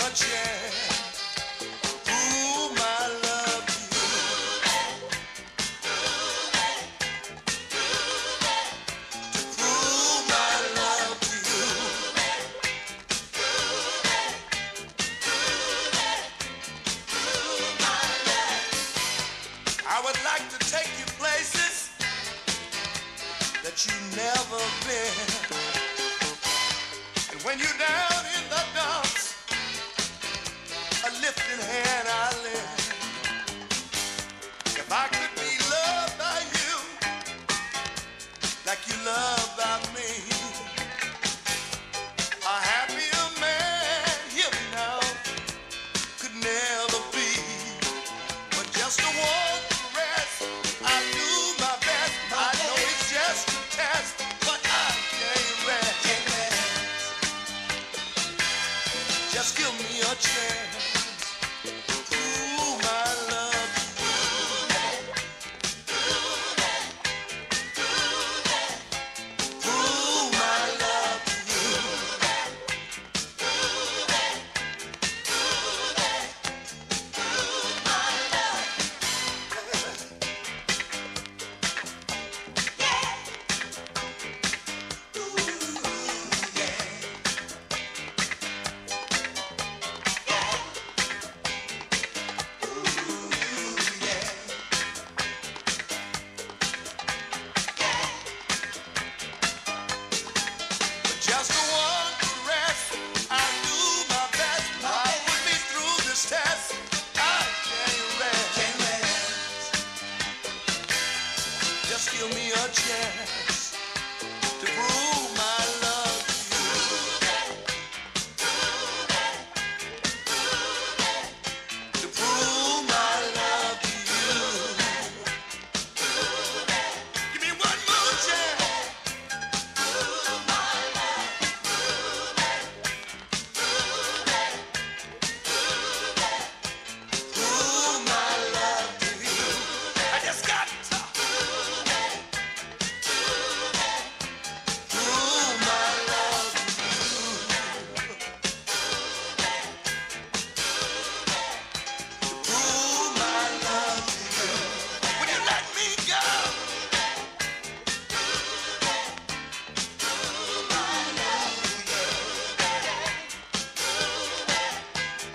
a chance. Prove my love to you. Prove my love to you. I would like to take you places that you've never been. And when you're down in the dumps, a lifting hand I lend. If I could be loved by you like you love by me, a happier man, hear me now, could never be. But just a warm caress, I do my best. I know it's just a test, but I can't rest. Just give me a chance.